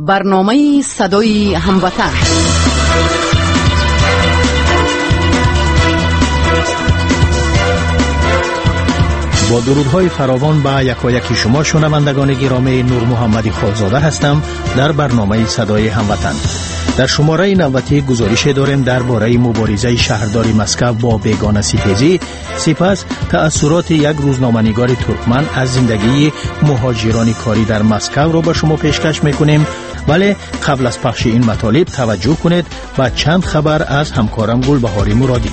برنامه صدای هموطن. با درودهای فراوان به یکایک شما شنوندگان گرامی، نور محمدی خالزاده هستم در برنامه صدای هموطن. در شماره 90 گزارش داریم درباره مبارزه شهرداری مسکو با بیگانه‌ستیزی، سپس تأثیرات یک روزنامه‌نگار ترکمن از زندگی مهاجران کاری در مسکو را به شما پیشکش می‌کنیم. ولی قبل از پخش این مطالب توجه کنید به چند خبر از همکارم گلبهاری مرادی.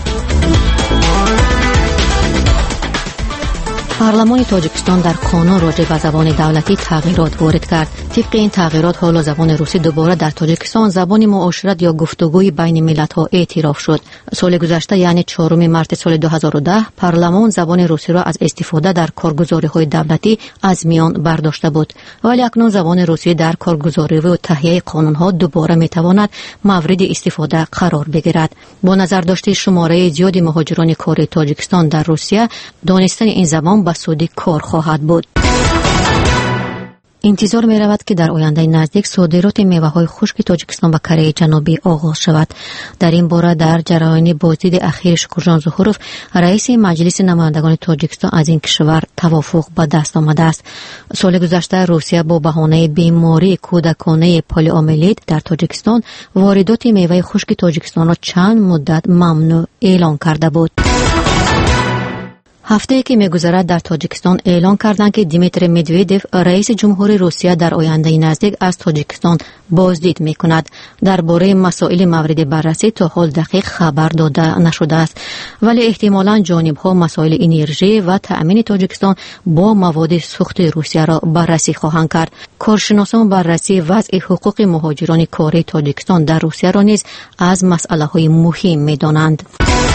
پارلمان تاجیکستان در قانون راجع به زبان دولتی تغییرات وارد کرد. طبق این تغییرات حالا زبان روسی دوباره در تاجیکستان زبان معاشرت یا گفتگوی بین ملت‌ها اعتراف شد. سال گذشته یعنی 4 مارس سال 2010 پارلمان زبان روسی را از استفاده در کارگزاری‌های دولتی از میان برداشته بود. ولی اکنون زبان روسی در کارگزاری و تهیه قانون‌ها دوباره می‌تواند مورد استفاده قرار بگیرد. با نظر داشته شماره زیادی مهاجران کاری تاجیکستان در روسیه، دانستن این زبان به سود کار خواهد بود. انتظار می رود که در آینده نزدیک صادرات میوه‌های خشک تاجیکستان به کره جنوبی آغاز شود. در این باره در جریان بازدید اخیر شکرجان ظهوروف، رئیس مجلس نمایندگان تاجیکستان از این کشور توافق به دست آمده است. سال گذشته روسیه با بهانه بیماری کودکانه پالیومیلیت در تاجیکستان واردات میوه خشک تاجیکستان را چند مدت ممنوع اعلان کرده بود. هفته‌ای که می‌گذرد در تاجیکستان اعلان کردند که دیمیتری مدودوف رئیس جمهوری روسیه در آینده نزدیک از تاجیکستان بازدید می‌کند. درباره مسائل مورد بررسی تا حال دقیق خبر داده نشده است، ولی احتمالاً جانب‌ها مسائل انرژی و تأمین تاجیکستان با مواد سوخت روسیه را بررسی خواهند کرد. کارشناسان بررسی وضع حقوق مهاجران کاری تاجیکستان در روسیه را نیز از مسئله‌های مهم می‌دانند.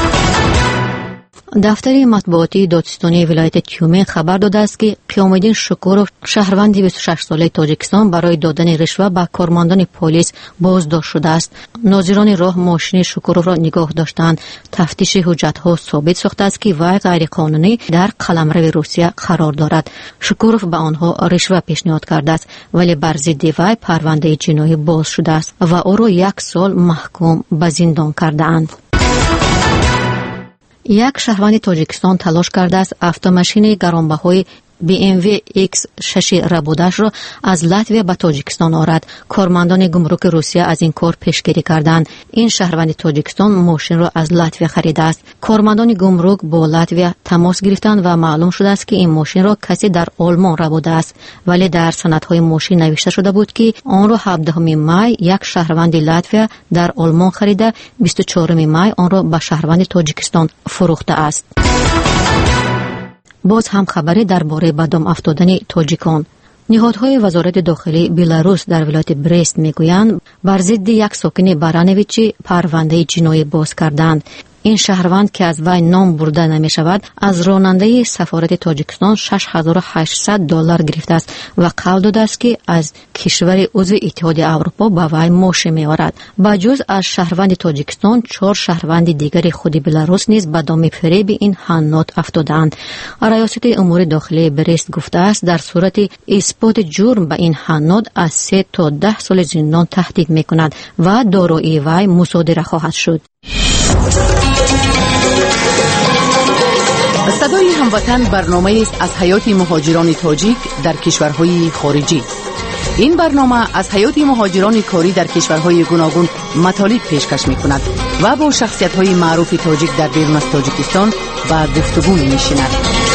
دفتر مطبوعاتی دادستانی ولایت تیومن خبر داده است که قیام‌الدین شکوروف شهروند 26 ساله تاجیکستان برای دادن رشوه به کارمندان پلیس بازداشت شده است. ناظران راه ماشین شکوروف را نگاه داشتند. تفتیش حجت‌ها ثابت ساخته است که وی غیرقانونی در قلمرو روسیه قرار دارد. شکوروف به آنها رشوه پیشنهاد کرده است، ولی بر ضد وی پرونده جنایی باز شده است و او را 1 سال محکوم به زندان کرده‌اند. یک شهروند تاجیکستان تلاش کرده است اتوماشین گرانبهای BMW X6 ربودش را از لاتویا به تاجیکستان آورد. کارمندان گمرک روسیه از این کار پیشگیری کردند. این شهروند تاجیکستان ماشین را از لاتویا خریده است. کارمندان گمرک با لاتویا تماس گرفتند و معلوم شده است که این ماشین را کسی در آلمان ربوده است، ولی در سندهای ماشین نوشته شده بود که آن را 17 می یک شهروند لاتویا در آلمان خریده، 24 می آن را به شهروند تاجیکستان فروخته است. باز هم خبری درباره به دام افتادن تاجیکان. نهادهای وزارت داخلی بلاروس در ولایت برست میگویند بر ضد یک ساکن برانویچی پرونده جنایی باز کردند. این شهروند که از وی نام برده نمی شود از راننده سفارت تاجیکستان $6,800 گرفته است و قول داده است که از کشور عضو اتحاد اروپا به وی ماشین می آورد. با جز از شهروند تاجیکستان 4 شهروند دیگر خود بلاروس نیز به دام فریب این حنات افتادند. ریاست امور داخلی برست گفته است در صورت اثبات جرم به این حنات از 3 تا 10 سال زندان تهدید می کند و دارایی وی مصادره خواهد شد. صدای هموطن برنامه است از حیات مهاجران تاجیک در کشورهای خارجی. این برنامه از حیات مهاجران کاری در کشورهای گوناگون مطالب پیشکش می‌کند و با شخصیت‌های معروف تاجیک در بیرون از تاجیکستان و گفتگو می‌نشیند.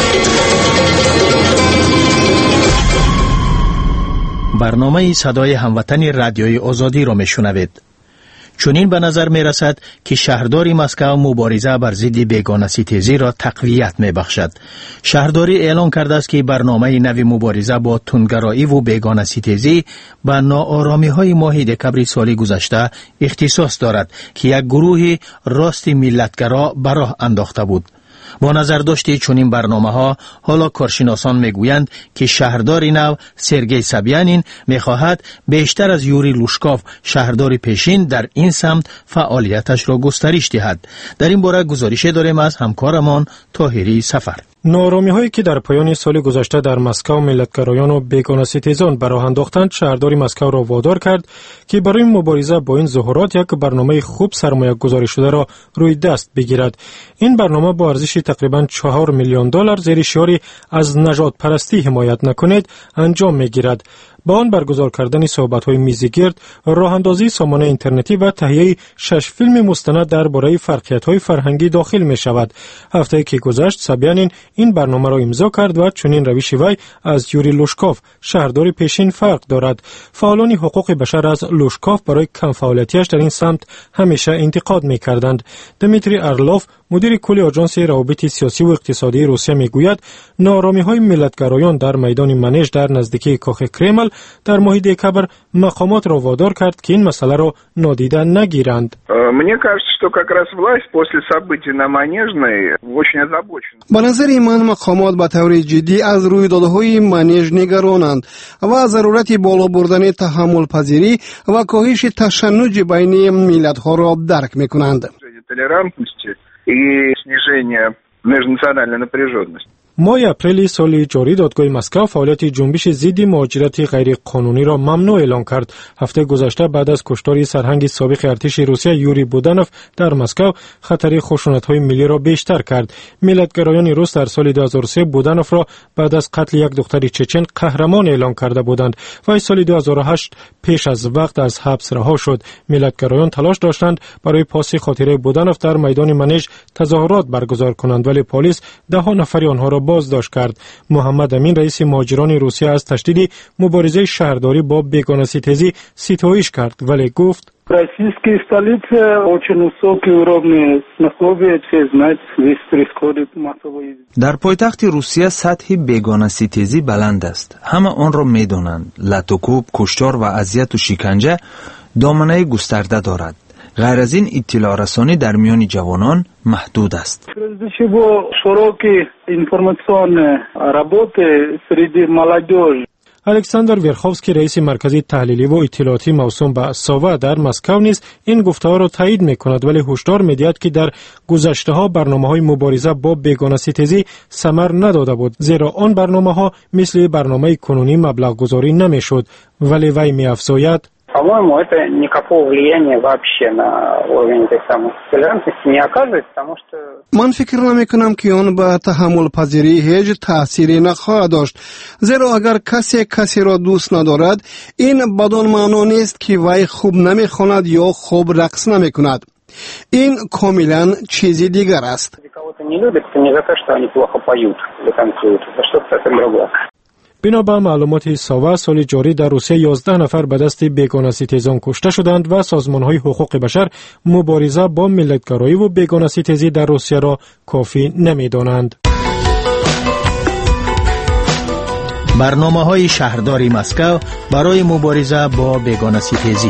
برنامه صدای هموطن رادیوی آزادی را میشنوید. چنین به نظر می رسد که شهرداری مسکو مبارزه بر ضد بیگانه‌ستیزی را تقویت می بخشد. شهرداری اعلان کرده است که برنامه نوی مبارزه با تندگرایی و بیگانه‌ستیزی به ناآرامی های ماه دکبر سال گذشته اختصاص دارد که یک گروه راست ملتگرا به راه انداخته بود. با نظر داشته چنین برنامه‌ها حالا کارشناسان میگویند که شهردار نو سرگئی سابیانین میخواهد بیشتر از یوری لوشکاف شهردار پیشین در این سمت فعالیتش را گسترش دهد. در این باره گزارش داریم از همکارمان طاهری سفر. ناآرامی‌هایی که در پایان سال گذشته در مسکو ملت‌گرایان و بیگانه ستیزان به راه انداختند، شهردار مسکو را وادار کرد که برای مبارزه با این ظاهرات یک برنامه خوب سرمایه گذاری شده را روی دست بگیرد. این برنامه با ارزش تقریباً $4 میلیون زیر شعاری از نژاد پرستی حمایت نکنید انجام می‌گیرد. با آن برگزار کردن صحبت‌های میزگرد، راه‌اندازی سامانه اینترنتی و تهیه 6 فیلم مستند درباره فرقیت‌های فرهنگی داخل می‌شود. هفته‌ای که گذشت سابیانین این برنامه را امضا کرد و چنین روش وی از یوری لوشکوف شهردار پیشین فرق دارد. فعالان حقوق بشر از لوشکوف برای کم فعالیتیش در این سمت همیشه انتقاد می‌کردند. دمیتری ارلوف مدیر کل آژانس روابط سیاسی و اقتصادی روسیه میگوید ناآرامی‌های ملت‌گرایان در میدان منیژ در نزدیکی کاخ کرمل در ماه دکبر مقامات را وادار کرد که این مسئله را نادیده نگیرند. Мне кажется, что как раз власть после событий на Манежной очень озабочена. به نظر من مقامات به طور جدی از رویدادهای منیژ نگرانند و ضرورت بالا بردن تحمل پذیری و کاهش تشنج بین ملت‌ها را درک می‌کنند. Толерантности и снижение межнациональной напряженности. ماه اپریل سال جاری دادگاه مسکو فعالیت جنبش ضد مهاجرت غیر قانونی را ممنوع اعلام کرد. هفته گذشته بعد از کشتار سرهنگ سابق ارتش روسیه یوری بودانوف در مسکو خطر خشونت‌های ملی را بیشتر کرد. ملت‌گرایان روس در سال 2003 بودانوف را بعد از قتل یک دختر چچن قهرمان اعلام کرده بودند و سال 2008 پیش از وقت از حبس رها شد. ملت‌گرایان تلاش داشتند برای پاس خاطره بودانوف در میدان منیژ تظاهرات برگزار کنند ولی پلیس 10 نفر آنها را بازداشت کرد. محمد امین رئیس مهاجران روسیه از تشدید مبارزه شهرداری با بیگانه ستیزی ستایش کرد ولی گفت Российские столицы очень высокий уровень условия, все знают, здесь происходит массовое. در پایتخت روسیه سطح بیگانه ستیزی بلند است. همه آن را می‌دانند. لطوکوب، کشتار و اذیت و شکنجه دامنه گسترده دارد. غیر از این اطلاع رسانی در میان جوانان محدود است. الکساندر ورخوفسکی رئیس مرکز تحلیلی و اطلاعاتی موسوم به ساوا در مسکو نیز این گفته‌ها را تایید می‌کند ولی هشدار می‌دهد که در گذشته‌ها برنامه‌های مبارزه با بیگانه ستیزی ثمر نداده بود زیرا آن برنامه‌ها مثل برنامه کنونی مبلغ گذاری نمی‌شد. ولی وی می‌افزاید По-моему, это никакого влияния вообще на уровень этой самой толерантности не оказывает, потому что... من فکر نمی‌کنم که آن به تحمل پذیری هیچ تأثیری نخواهد داشت زیرا اگر کسی را دوست ندارد این بدان معنا نیست که وی خوب نمی‌خواند یا خوب رقص نمی‌کند. این کاملا چیزی دیگر است. Кого-то не любят, это не за то, что они плохо поют или танцуют, это что-то совсем другое. بنابر معلومات ساوا سال جاری در روسیه 11 نفر به دست بیگانه ستیزان کشته شدند و سازمان‌های حقوق بشر مبارزه با ملت‌گرایی و بیگانه ستیزی در روسیه را کافی نمی‌دانند. برنامه‌های شهرداری مسکو برای مبارزه با بیگانه ستیزی.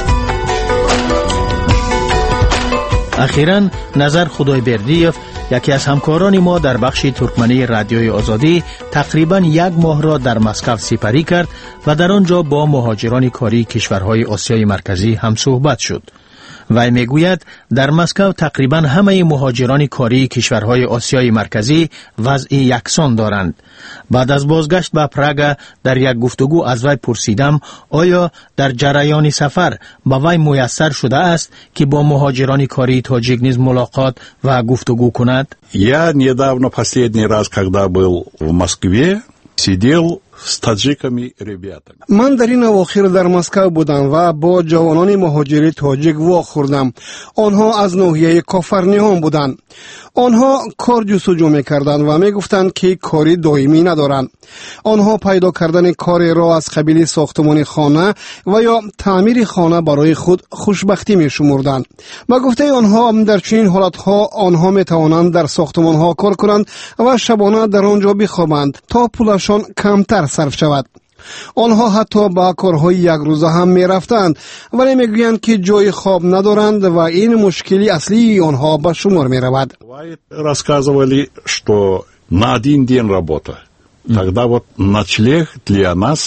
اخیراً نظر خدایبردیف یکی از همکاران ما در بخش ترکمنی رادیوی آزادی تقریباً 1 ماه را در مسکو سپری کرد و در آنجا با مهاجران کاری کشورهای آسیای مرکزی هم صحبت شد. وی میگوید در مسکو تقریباً همه مهاجران کاری کشورهای آسیای مرکزی وضع یکسان دارند. بعد از بازگشت به پراگ در یک گفتگو از وی پرسیدم آیا در جریان سفر به وی میسر شده است که با مهاجران کاری تاجیک نیز ملاقات و گفتگو کند؟ Я недавно последний раз, когда был в Москве, сидел с таджиками ребятами. من در این اواخر در مسکو بودم و با جوانان مهاجری تاجیک واخوردم. آنها از ناحیه کافرنیان بودند. آنها کار جستجو می‌کردند و می‌گفتند که کاری دائمی ندارند. آنها پیدا کردن کاری را از قبیل ساختمان خانه و یا تعمیر خانه برای خود خوشبختی می‌شمردند. و گفته آنها در چنین حالت‌ها آنها می‌توانند در ساختمان‌ها کار کنند و شبانه در آنجا بخوابند تا پولشان کمتر صرف شود. آنها حتی با کارهای یک روزه هم می رفتند ولی می گویند که جای خواب ندارند و این مشکلی اصلی آنها به شمار می رود. Рассказывали, что на один день работа. Тогда вот ночлег для нас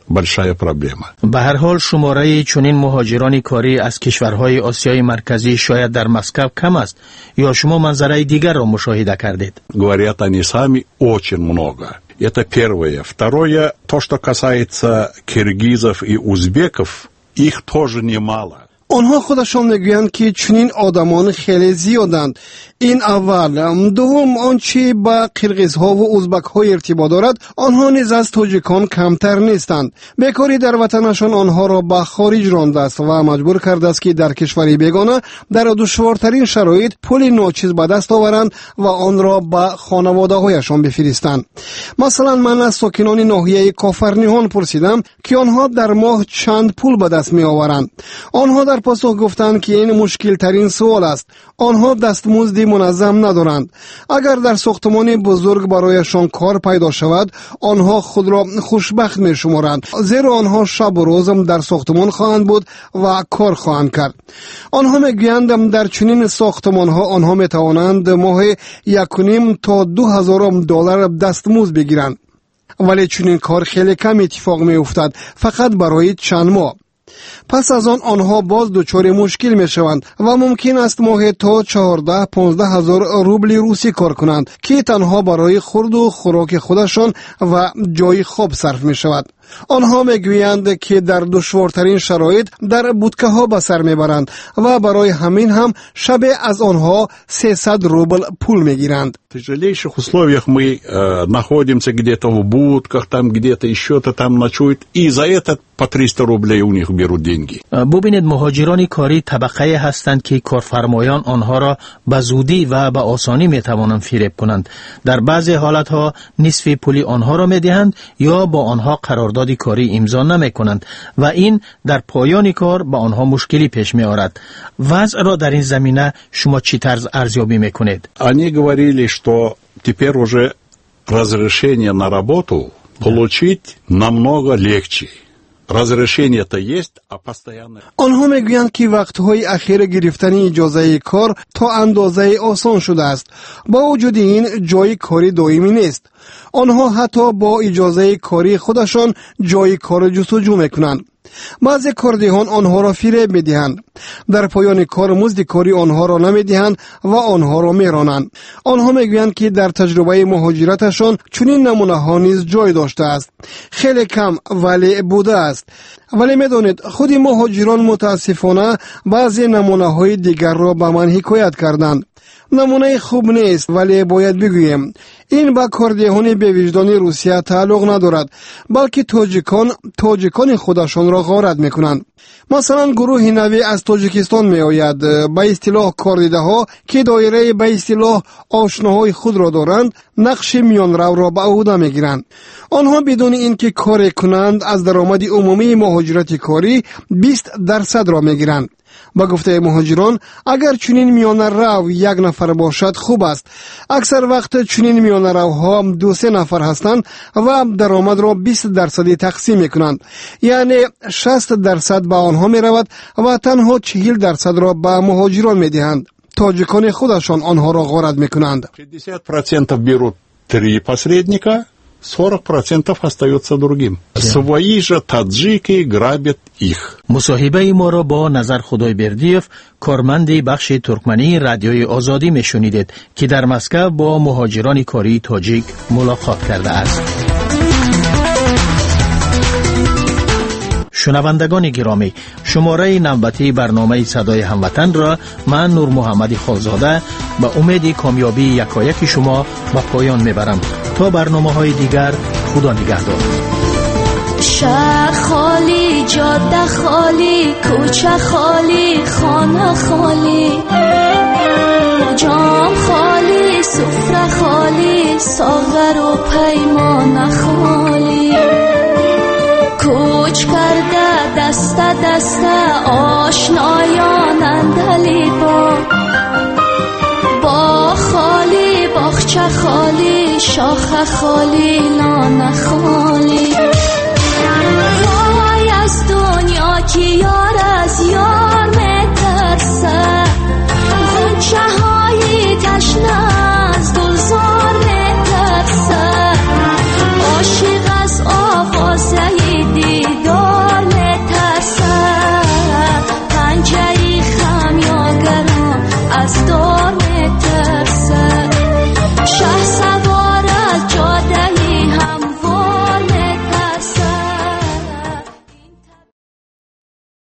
большая проблема. به هر حال شماره چنین مهاجران کاری از کشورهای آسیای مرکزی شاید در مسکو کم است یا شما منظره دیگر را مشاهده کردید؟ Говорят они сами очень много. Это первое. Второе, то, что касается киргизов и узбеков, их тоже немало. آنها خودشان میگویند که چنین آدمان خیلی زیادند. این اول. دوم، آنچه با قرقیزها و ازبک‌ها ارتباط دارد، آنها نیز از تاجیکان کمتر نیستند. بیکاری در وطنشان آنها را به خارج رانده است و مجبور کرده است که در کشوری بیگانه در دشوارترین شرایط پول ناچیز به دست آورند و آن را به خانواده‌هایشان بفرستند. مثلا من از ساکنان ناحیه کافرنیهان پرسیدم که آنها در ماه چند پول به دست می آورند. آنها در پاسخ گفتند که این مشکل ترین سوال است. آنها دستمزد منظم ندارند. اگر در ساختمان بزرگ برایشان کار پیدا شود، آنها خود را خوشبخت می شمارند، زیرا آنها شب و روز در ساختمان خواهند بود و کار خواهند کرد. آنها میگویند در چنین ساختمان ها آنها می توانند ماه 1.5 تا 2,000 دلار دستمزد بگیرند. ولی چنین کار خیلی کم اتفاق می افتد، فقط برای چند ماه. پس از آنها باز دچار مشکل می شوند و ممکن است ماه تا 14-15 هزار روبل روسی کار کنند که تنها برای خورد و خوراک خودشان و جای خواب صرف می شود. آنها میگویند که در دشوارترین شرایط در بودکه ها به سر میبرند و برای همین هم شب از آنها 300 روبل پول میگیرند. В тяжелейших условиях мы находимся где-то в будках, там где-то еще-то там ночуют, и за это по 300 рублей у них берут деньги. ببینید مهاجران کاری طبقه هستند که کارفرمایان آنها را به زودی و به آسانی میتوانند فریب کنند. در بعضی حالتها نصف پول آنها را میدهند یا با آنها قرارداد کاری امضا نمیکنند و این در پایان کار به آنها مشکلی پیش می آورد. وضع را در این زمینه شما چی طرز ارزیابی میکنید؟ Они говорили, что теперь уже разрешение на работу получить намного легче. разрешение-то есть, а постоянно... آنها میگویند که وقتهای اخیر گرفتن اجازه کار تا اندازه آسان شده است. با وجود این جای کاری دائمی نیست. آنها حتی با اجازه کاری خودشان جای کار جستجو میکنند. بعضی کاردهان آنها را فریب میدهند. در پایان کار مزد کاری آنها را نمیدهند و آنها را میرانند. آنها میگویند که در تجربه مهاجرتشان چنین نمونه ها نیز جای داشته است. خیلی کم ولی بوده است. ولی میدانید خود مهاجران متاسفانه بعضی نمونه های دیگر را به من حکایت کردند. نمونه خوب نیست ولی باید بگویم این با کاردهان بی‌وجدان روسیه تعلق ندارد، بلکه تاجیکان خودشان را غارت میکنند. مثلا گروه نوی از تاجیکستان می آید. به اصطلاح کاردیده ها که دایره به اصطلاح آشناهای خود را دارند نقش میانرو را به عهده می گیرند. آنها بدون اینکه کار کنند از درآمد عمومی مهاجرت کاری 20% را می گیرند. با گفته مهاجران اگر چنین میانرو یک نفر باشد خوب است. اکثر وقت چنین میانروها 2-3 نفر هستند و درآمد را 20% تقسیم میکنند. یعنی 60% به آنها می رود و تنها 40% را به مهاجران می دهند. تاجیکان خودشان آنها را غارت میکنند. 60% берут 3 посредника, 40% остается другим. Свои же таджики грабят их. مصاحبه ما را با نظر خدای بردیف کارمند بخش ترکمنی رادیوی آزادی میشنیدید که در مسکو با مهاجران کاری تاجیک ملاقات کرده است. شنوندگان گرامی، شماره نوبتی برنامه صدای هموطن را من نور محمد خالزاده به امید کامیابی یکایک شما به پایان میبرم. تا برنامه‌های دیگر، خدا نگهدار. شهر خالی، جاده خالی، کوچه خالی، خانه خالی، جام خالی، سفره خالی، ساغر و پیمان خالی. کوچ کرده دست دست آشنایان اندلی با خالی، باغچه خالی، شاخه خالی، لانه خالی. وای از دنیا که یار از یار